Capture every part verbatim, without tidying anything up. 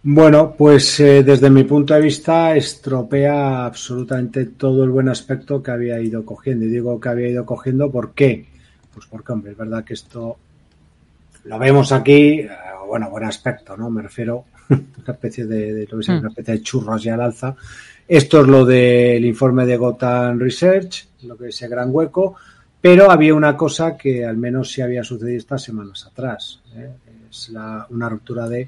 Bueno, pues eh, desde mi punto de vista estropea absolutamente todo el buen aspecto que había ido cogiendo. Y digo que había ido cogiendo, ¿por qué? Pues porque, hombre, es verdad que esto lo vemos aquí, eh, bueno, buen aspecto, ¿no? Me refiero a una especie de, de lo que sea, Hmm. una especie de churros ya al alza. Esto es lo del informe de Gotham Research, lo que es ese gran hueco, pero había una cosa que al menos sí había sucedido estas semanas atrás. ¿eh? Es la, una ruptura de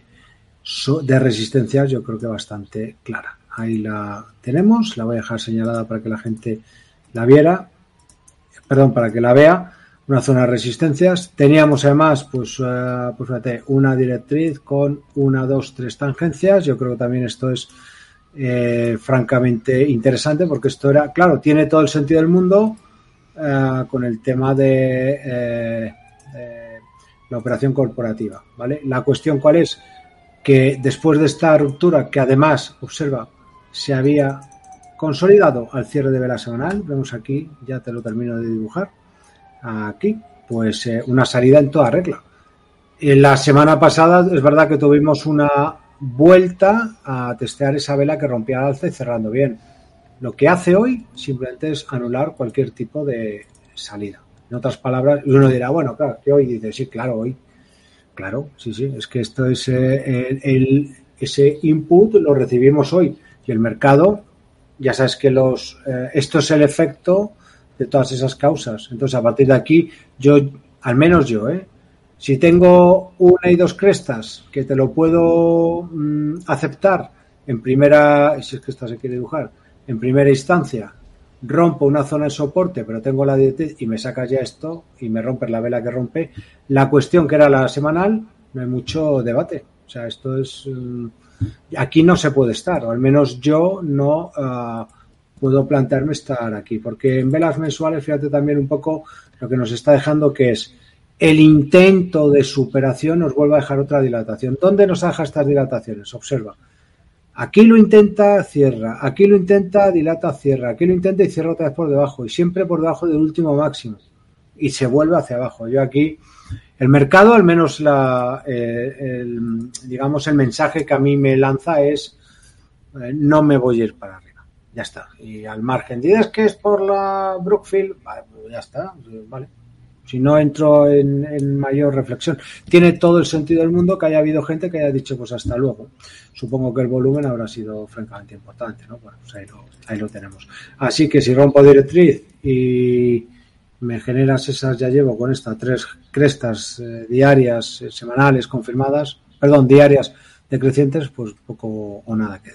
de resistencias, yo creo que bastante clara. Ahí la tenemos, la voy a dejar señalada para que la gente la viera, perdón, para que la vea. Una zona de resistencias. Teníamos además, pues, uh, pues fíjate, una directriz con una, dos, tres tangencias. Yo creo que también esto es eh, francamente interesante porque esto era, claro, tiene todo el sentido del mundo uh, con el tema de, eh, de la operación corporativa, ¿vale? La cuestión cuál es, que después de esta ruptura, que además, observa, se había consolidado al cierre de vela semanal, vemos aquí, ya te lo termino de dibujar, aquí, pues eh, una salida en toda regla. En la semana pasada es verdad que tuvimos una vuelta a testear esa vela que rompía el alza y cerrando bien. Lo que hace hoy simplemente es anular cualquier tipo de salida. En otras palabras, uno dirá, bueno, claro, que hoy dice, sí, claro, hoy. Claro, sí, sí, es que esto es eh, el, el, ese input lo recibimos hoy y el mercado, ya sabes que los eh, esto es el efecto de todas esas causas. Entonces, a partir de aquí, yo, al menos yo, ¿eh? Si tengo una y dos crestas que te lo puedo mmm, aceptar en primera, si es que esta se quiere dibujar, en primera instancia, rompo una zona de soporte, pero tengo la directriz y me sacas ya esto y me rompes la vela que rompe. La cuestión que era la semanal, no hay mucho debate. O sea, esto es... Um, aquí no se puede estar, o al menos yo no uh, puedo plantearme estar aquí, porque en velas mensuales, fíjate también un poco lo que nos está dejando, que es el intento de superación nos vuelve a dejar otra dilatación. ¿Dónde nos deja estas dilataciones? Observa. Aquí lo intenta, cierra. Aquí lo intenta, dilata, cierra. Aquí lo intenta y cierra otra vez por debajo. Y siempre por debajo del último máximo. Y se vuelve hacia abajo. Yo aquí, el mercado, al menos la, eh, el, digamos, el mensaje que a mí me lanza es eh, no me voy a ir para arriba. Ya está. Y al margen, ¿dices que es por la Brookfield? Vale, pues ya está. Vale. Si no entro en, en mayor reflexión. Tiene todo el sentido del mundo que haya habido gente que haya dicho pues hasta luego. Supongo que el volumen habrá sido francamente importante, ¿no? Bueno, pues ahí lo, ahí lo tenemos. Así que si rompo directriz y me generas esas, ya llevo con estas tres crestas eh, diarias, eh, semanales confirmadas, perdón, diarias decrecientes, pues poco o nada que